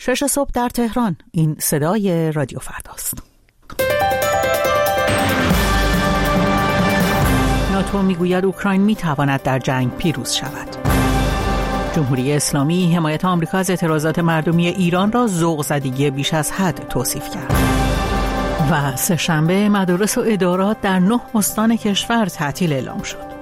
6 صبح در تهران. این صدای رادیو فرداست. ناتو میگوید اوکراین میتواند در جنگ پیروز شود. جمهوری اسلامی حمایت آمریکا از اعتراضات مردمی ایران را ذوق‌زدگی بیش از حد توصیف کرد. و سه‌شنبه مدارس و ادارات در 9 استان کشور تعطیل اعلام شد.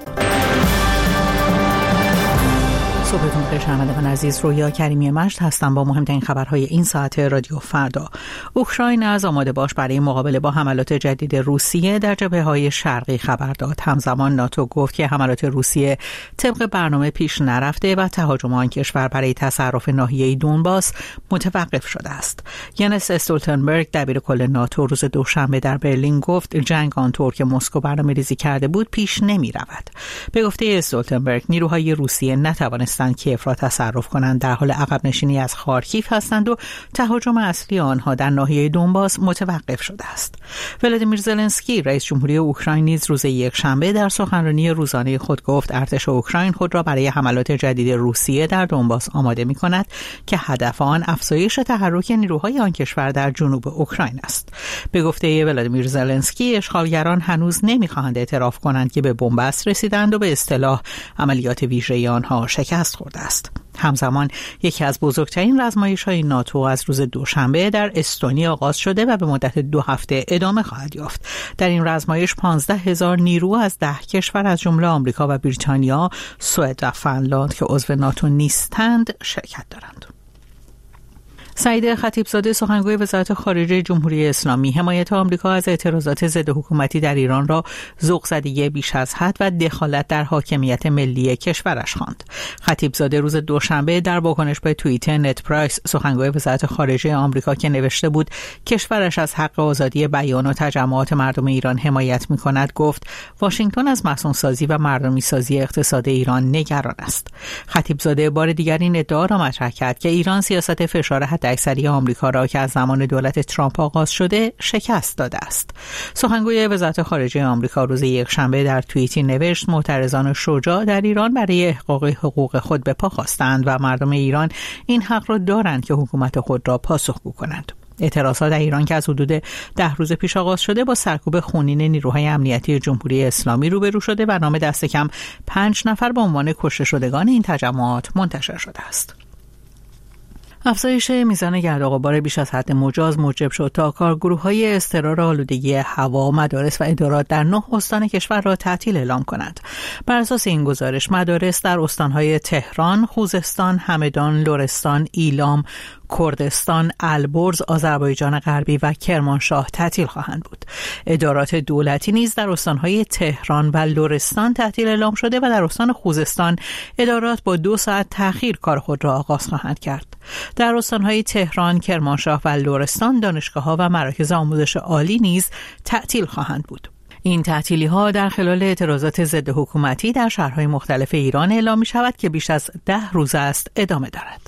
صبحتون بخیر شنوندگان عزیز، رویا کریمی مجد هستم با مهمترین خبرهای این ساعت رادیو فردا. اوکراین از آماده باش برای مقابله با حملات جدید روسیه در جبهه‌های شرقی خبر داد. همزمان ناتو گفت که حملات روسیه طبق برنامه پیش نرفته و تهاجم آن کشور برای تصرف ناحیه دونباس متوقف شده است. ینس استولتنبرگ دبیر کل ناتو روز دوشنبه در برلین گفت جنگ آنطور که مسکو برنامه‌ریزی کرده بود پیش نمی‌رود. به گفته استولتنبرگ نیروهای روسیه نتوانست کیف را تصرف کنند، در حال عقب نشینی از خارکیف هستند و تهاجم اصلی آنها در ناحیه دونباس متوقف شده است. ولادیمیر زلنسکی رئیس جمهوری اوکراین نیز روز یکشنبه در سخنرانی روزانه خود گفت ارتش اوکراین خود را برای حملات جدید روسیه در دونباس آماده می‌کند که هدف آن افزایش تحرک نیروهای آن کشور در جنوب اوکراین است. به گفته ولادیمیر زلنسکی اشغالگران هنوز نمی‌خواهند اعتراف کنند که به بنبست رسیدند و به اصطلاح عملیات ویژه آنها شکست خورده است. همزمان یکی از بزرگترین رزمایش‌های ناتو از روز دوشنبه در استونی آغاز شده و به مدت 2 هفته ادامه خواهد یافت. در این رزمایش 15,000 نیرو از 10 کشور از جمله آمریکا و بریتانیا، سوئد و فنلاند که عضو ناتو نیستند شرکت دارند. سعید خطیبزاده سخنگوی وزارت خارجه جمهوری اسلامی حمایت آمریکا از اعتراضات ضد حکومتی در ایران را ذوق‌زدگی بیش از حد و دخالت در حاکمیت ملی کشورش خواند. خطیبزاده روز دوشنبه در واکنش به توییت نت پرایس سخنگوی وزارت خارجه آمریکا که نوشته بود کشورش از حق آزادی بیان و تجمعات مردم ایران حمایت می‌کند گفت واشنگتن از مصون‌سازی و مردمی‌سازی اقتصاد ایران نگران است. خطیبزاده بار دیگر این ادعا را مطرح کرد که ایران سیاست فشار اکثری آمریکا را که از زمان دولت ترامپ آغاز شده شکست داده است. سخنگوی وزارت خارجه آمریکا روز یکشنبه در توییتی نوشت معترضان شجاع در ایران برای احقاق حقوق خود به پا خواستند و مردم ایران این حق را دارند که حکومت خود را پاسخگو کنند. اعتراضات در ایران که از حدود 10 روز پیش آغاز شده با سرکوب خونین نیروهای امنیتی جمهوری اسلامی روبرو شده و نام دست کم 5 نفر به عنوان کشته شدگان این تجمعات منتشر شده است. افزایش میزان گرد و غبار بیش از حد مجاز موجب شد تا کارگروه‌های اضطرار آلودگی هوا، مدارس و ادارات در 9 استان کشور را تعطیل اعلام کنند. بر اساس این گزارش مدارس در استان‌های تهران، خوزستان، همدان، لرستان، ایلام، کردستان، البرز، آذربایجان غربی و کرمانشاه تعطیل خواهند بود. ادارات دولتی نیز در استان‌های تهران و لرستان تعطیل اعلام شده و در استان خوزستان ادارات با 2 ساعت تأخیر کار خود را آغاز خواهند کرد. در استان‌های تهران، کرمانشاه و لرستان دانشگاه‌ها و مراکز آموزش عالی نیز تعطیل خواهند بود. این تعطیلی‌ها در خلال اعتراضات ضد حکومتی در شهرهای مختلف ایران اعلام می‌شود که بیش از 10 روز است ادامه دارد.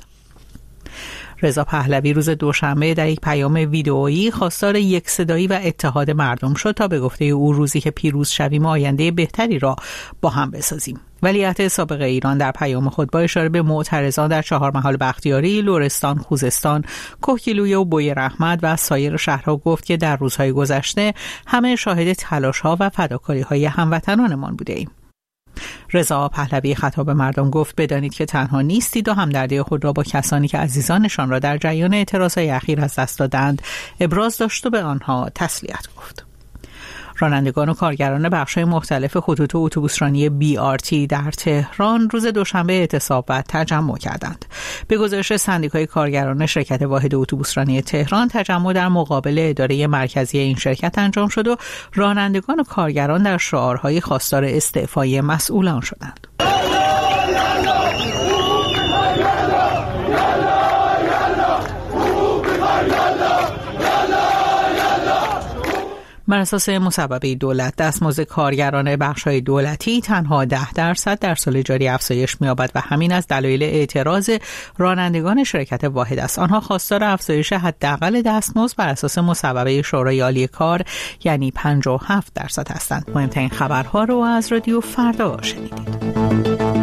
رضا پهلوی روز دوشنبه در یک پیام ویدئویی خواستار یکصدایی و اتحاد مردم شد تا به گفته او روزی که پیروز شویم آینده بهتری را با هم بسازیم. ولیعهد سابق ایران در پیام خود با اشاره به معترضان در 4 محال بختیاری، لرستان، خوزستان، کهگیلویه و بویراحمد و سایر شهرها گفت که در روزهای گذشته همه شاهد تلاش‌ها و فداکاری‌های هموطنانمان بوده‌ایم. رضا پهلوی خطاب مردم گفت بدانید که تنها نیستید و همدردی خود را با کسانی که عزیزانشان را در جریان اعتراضهای اخیر از دست دادند ابراز داشت و به آنها تسلیت گفت. رانندگان و کارگران بخش‌های مختلف خطوط اتوبوسرانی BRT در تهران روز دوشنبه اعتصاب و تجمع کردند. به گزارش سندیکای کارگران شرکت واحد اتوبوسرانی تهران، تجمع در مقابل اداره مرکزی این شرکت انجام شد و رانندگان و کارگران در شعارهای خواستار استعفای مسئولان شدند. بر اساس مصوبه دولت دستمزد کارگران بخش‌های دولتی تنها 10% در سال جاری افزایش می‌یابد و همین از دلایل اعتراض رانندگان شرکت واحد است. آنها خواستار افزایش حداقل دستمزد بر اساس مصوبه شورای عالی کار یعنی 57% هستند. مهمترین خبرها رو از رادیو فردا شنیدید.